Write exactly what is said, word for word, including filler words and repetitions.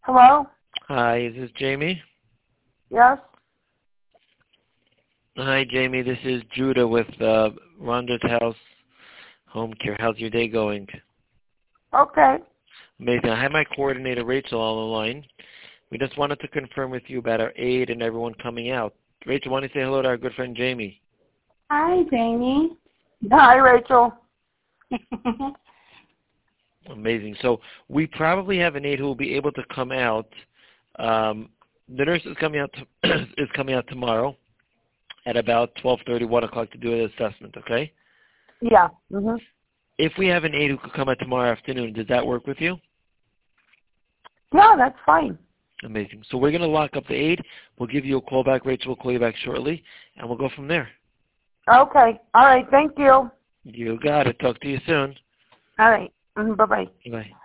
Hello? Hi, is this Jamie? Yes? Hi, Jamie. This is Judah with uh, Rhonda's House Home Care. How's your day going? Okay. Amazing. I have my coordinator, Rachel, on the line. We just wanted to confirm with you about our aid and everyone coming out. Rachel, why don't you say hello to our good friend, Jamie? Hi, Jamie. Hi, Rachel. Amazing. So we probably have an aide who will be able to come out. Um, the nurse is coming out to, is coming out tomorrow at about twelve thirty, one o'clock to do an assessment, okay? Yeah. Mhm. If we have an aide who could come out tomorrow afternoon, does that work with you? Yeah, that's fine. Amazing. So we're going to lock up the aide. We'll give you a call back. Rachel will call you back shortly, and we'll go from there. Okay. All right. Thank you. You got it. Talk to you soon. All right. Mhm. Bye-bye. Bye.